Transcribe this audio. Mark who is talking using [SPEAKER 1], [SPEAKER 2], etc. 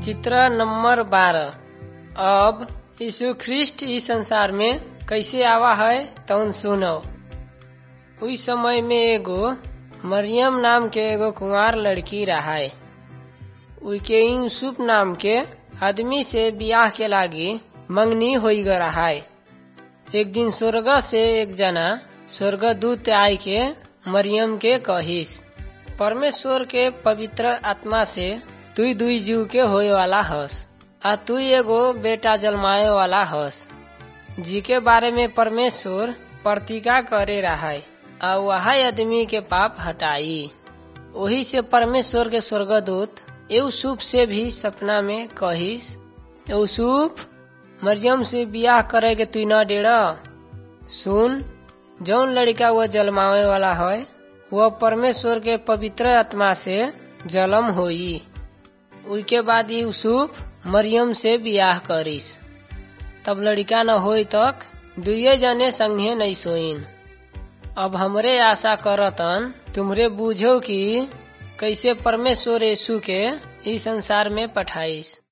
[SPEAKER 1] चित्र नंबर 12। अब यीशु ख्रिस्ट इस संसार में कैसे आवा है तौन सुनो। उस समय में एगो मरियम नाम के एगो कुंवार लड़की रहाय। उनके यूसुफ नाम के आदमी से बियाह के लागी मंगनी होई ग रहाय। एक दिन स्वर्ग से एक जना स्वर्गदूत आय के मरियम के कहिस, परमेश्वर के पवित्र आत्मा से तू दुई जीव के होए वाला हस आ तू एगो बेटा जन्माए वाला हस, जी के बारे में परमेश्वर प्रतिज्ञा करे रहाय आ वह आदमी के पाप हटाई। वही से परमेश्वर के स्वर्गदूत यूसुफ से भी सपना में कहिस, यूसुफ मरियम से बियाह करे के तू न डेरा। सुन, जौन लड़का वह जन्मावे वाला है वह परमेश्वर के पवित्र आत्मा से जन्म होई। उसके बाद यूसुफ मरियम से बियाह करिस। तब लड़का न होई तक दुए जने संगे नहीं सोइन। अब हमरे आशा करतन तुमरे बूझो कि कैसे परमेश्वर यीशु के इस संसार में पठाइस।